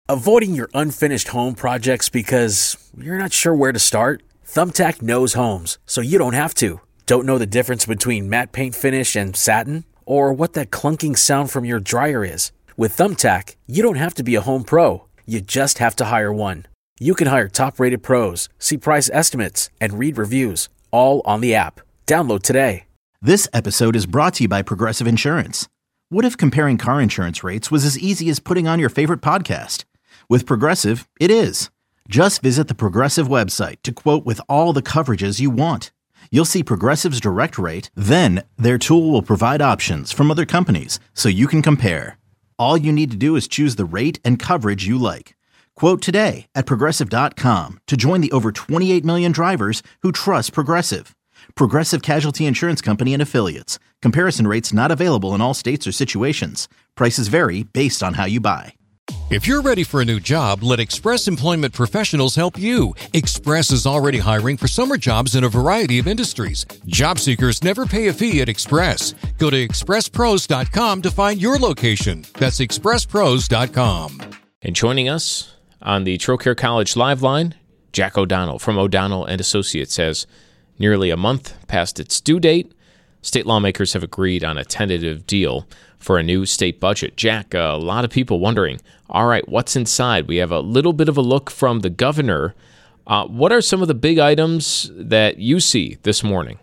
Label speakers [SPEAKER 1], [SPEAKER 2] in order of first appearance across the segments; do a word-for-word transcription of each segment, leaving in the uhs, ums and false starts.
[SPEAKER 1] Avoiding your unfinished home projects because you're not sure where to start? Thumbtack knows homes, so you don't have to. Don't know the difference between matte paint finish and satin? Or what that clunking sound from your dryer is? With Thumbtack, you don't have to be a home pro. You just have to hire one. You can hire top-rated pros, see price estimates, and read reviews, all on the app. Download today.
[SPEAKER 2] This episode is brought to you by Progressive Insurance. What if comparing car insurance rates was as easy as putting on your favorite podcast? With Progressive, it is. Just visit the Progressive website to quote with all the coverages you want. You'll see Progressive's direct rate, then their tool will provide options from other companies so you can compare. All you need to do is choose the rate and coverage you like. Quote today at Progressive dot com to join the over twenty-eight million drivers who trust Progressive. Progressive Casualty Insurance Company and Affiliates. Comparison rates not available in all states or situations. Prices vary based on how you buy.
[SPEAKER 3] If you're ready for a new job, let Express Employment Professionals help you. Express is already hiring for summer jobs in a variety of industries. Job seekers never pay a fee at Express. Go to express pros dot com to find your location. That's express pros dot com.
[SPEAKER 4] And joining us on the Trocaire College Live Line, Jack O'Donnell from O'Donnell and Associates. Has nearly a month past its due date, state lawmakers have agreed on a tentative deal for a new state budget. Jack, a lot of people wondering, all right, what's inside? We have a little bit of a look from the governor. Uh, what are some of the big items that you see this morning?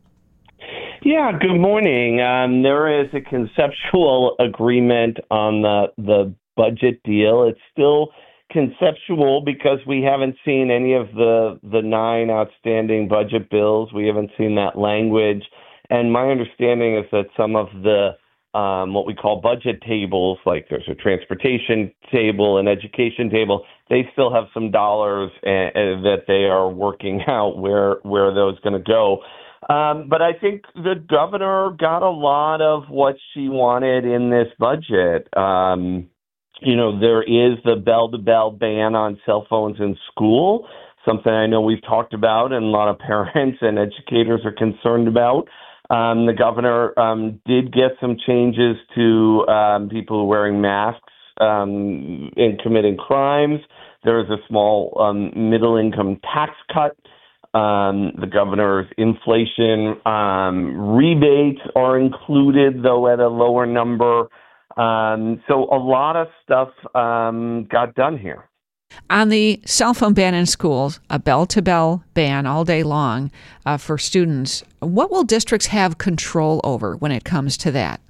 [SPEAKER 5] Yeah, good morning. Um, there is a conceptual agreement on the, the budget deal. It's still conceptual because we haven't seen any of the, the nine outstanding budget bills. We haven't seen that language. And my understanding is that some of the Um, what we call budget tables, like there's a transportation table, an education table, they still have some dollars uh, uh, that they are working out where where those going to go. Um, but I think the governor got a lot of what she wanted in this budget. Um, you know, there is the bell-to-bell ban on cell phones in school, something I know we've talked about and a lot of parents and educators are concerned about. Um, the governor um, did get some changes to um, people wearing masks um, and committing crimes. There is a small um, middle-income tax cut. Um, the governor's inflation um, rebates are included, though at a lower number. Um, so a lot of stuff um, got done here.
[SPEAKER 6] On the cell phone ban in schools, a bell-to-bell ban all day long uh, for students, what will districts have control over when it comes to that?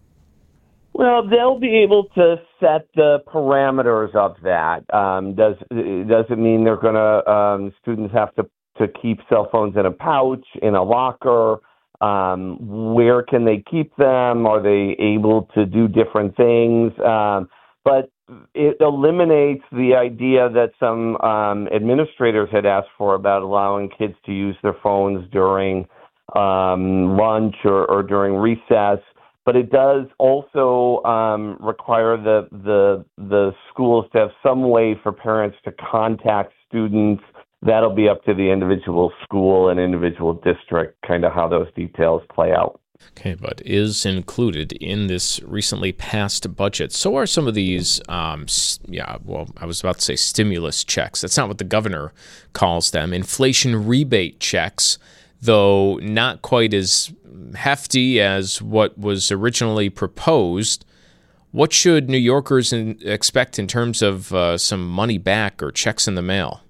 [SPEAKER 5] Well, they'll be able to set the parameters of that. Um, does does it mean they're going to um, students have to, to keep cell phones in a pouch, in a locker? Um, where can they keep them? Are they able to do different things? Um, but it eliminates the idea that some um, administrators had asked for about allowing kids to use their phones during um, lunch or, or during recess. But it does also um, require the, the the schools to have some way for parents to contact students. That'll be up to the individual school and individual district, kind of how those details play out.
[SPEAKER 4] Okay, but is included in this recently passed budget. So are some of these, um, yeah, well, I was about to say stimulus checks. That's not what the governor calls them. Inflation rebate checks, though not quite as hefty as what was originally proposed. What should New Yorkers in, expect in terms of uh, some money back or checks in the mail?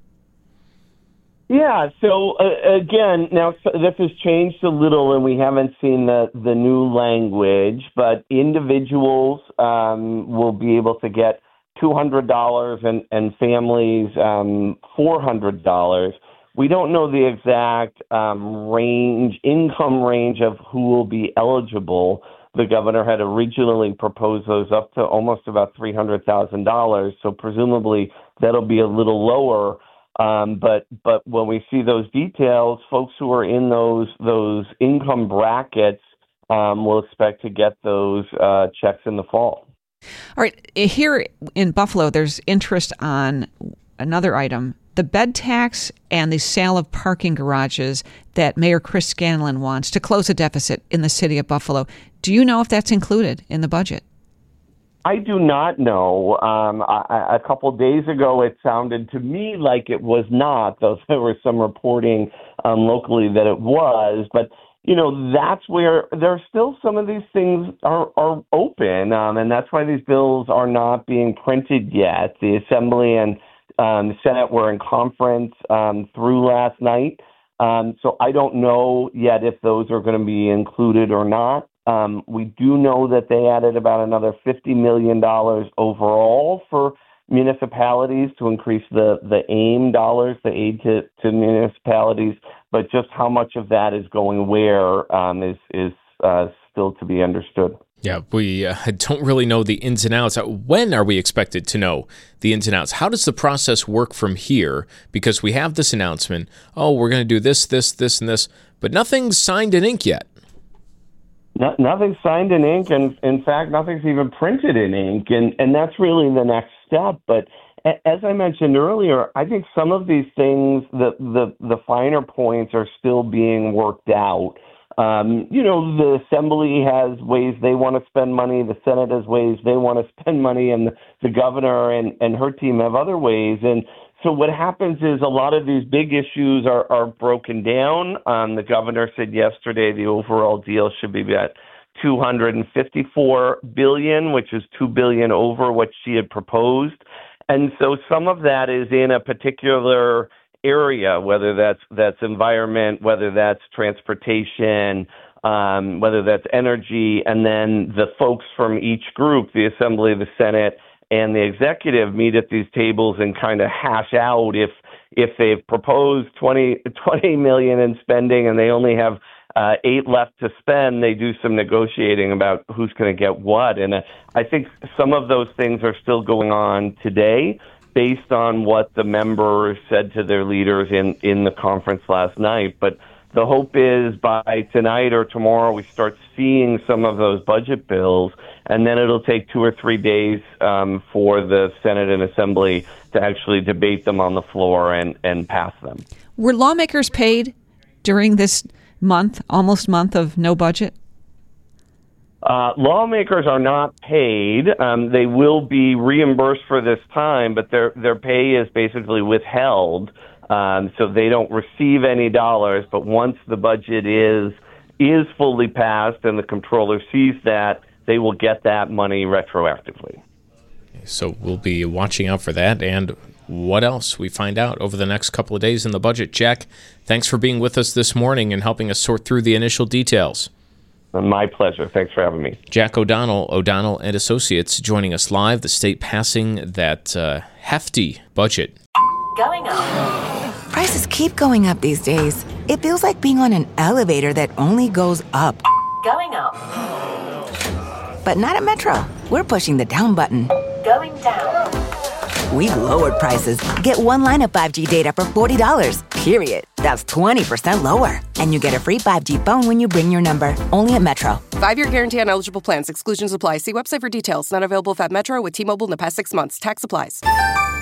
[SPEAKER 5] Yeah, so uh, again, now so this has changed a little and we haven't seen the, the new language, but individuals um, will be able to get two hundred dollars and, and families um, four hundred dollars. We don't know the exact um, range, income range of who will be eligible. The governor had originally proposed those up to almost about three hundred thousand dollars, so presumably that'll be a little lower. Um, but but when we see those details, folks who are in those those income brackets um, will expect to get those uh, checks in the fall.
[SPEAKER 6] All right. Here in Buffalo, there's interest on another item, the bed tax and the sale of parking garages that Mayor Chris Scanlon wants to close a deficit in the city of Buffalo. Do you know if that's included in the budget?
[SPEAKER 5] I do not know. Um, I, a couple days ago, it sounded to me like it was not, though there was some reporting um, locally that it was. But, you know, that's where there are still some of these things are, are open, um, and that's why these bills are not being printed yet. The Assembly and um, the Senate were in conference um, through last night, um, so I don't know yet if those are going to be included or not. Um, we do know that they added about another fifty million dollars overall for municipalities to increase the, the AIM dollars, the aid to, to municipalities, but just how much of that is going where um, is, is uh, still to be understood.
[SPEAKER 4] Yeah, we uh, don't really know the ins and outs. When are we expected to know the ins and outs? How does the process work from here? Because we have this announcement, oh, we're going to do this, this, this, and this, but nothing's signed in ink yet.
[SPEAKER 5] No, nothing's signed in ink, and in fact, nothing's even printed in ink, and, and that's really the next step. But a, as I mentioned earlier, I think some of these things, the, the, the finer points are still being worked out. Um, you know, the Assembly has ways they want to spend money, the Senate has ways they want to spend money, and the, the governor and, and her team have other ways. And so what happens is a lot of these big issues are, are broken down. Um, the governor said yesterday the overall deal should be about two hundred fifty-four billion dollars, which is two billion dollars over what she had proposed. And so some of that is in a particular area, whether that's that's environment, whether that's transportation, um, whether that's energy, and then the folks from each group, the Assembly, the Senate, and the executive meet at these tables and kind of hash out if if they've proposed twenty, twenty million in spending and they only have uh, eight left to spend, they do some negotiating about who's going to get what. And uh, I think some of those things are still going on today based on what the members said to their leaders in, in the conference last night. But the hope is by tonight or tomorrow we start seeing some of those budget bills, and then it'll take two or three days um, for the Senate and Assembly to actually debate them on the floor and, and pass them.
[SPEAKER 6] Were lawmakers paid during this month, almost month of no budget?
[SPEAKER 5] Uh, lawmakers are not paid. Um, they will be reimbursed for this time, but their their pay is basically withheld. Um, so they don't receive any dollars, but once the budget is is fully passed and the comptroller sees that, they will get that money retroactively.
[SPEAKER 4] So we'll be watching out for that and what else we find out over the next couple of days in the budget. Jack, thanks for being with us this morning and helping us sort through the initial details.
[SPEAKER 5] My pleasure. Thanks for having me.
[SPEAKER 4] Jack O'Donnell, O'Donnell and Associates, joining us live. The state passing that uh, hefty budget.
[SPEAKER 7] Going up. Prices keep going up these days. It feels like being on an elevator that only goes up. Going up. But not at Metro. We're pushing the down button. Going down. We've lowered prices. Get one line of five G data for forty dollars, period. That's twenty percent lower. And you get a free five G phone when you bring your number. Only at Metro.
[SPEAKER 8] Five-year guarantee on eligible plans. Exclusions apply. See website for details. Not available if at Metro with T-Mobile in the past six months. Tax applies.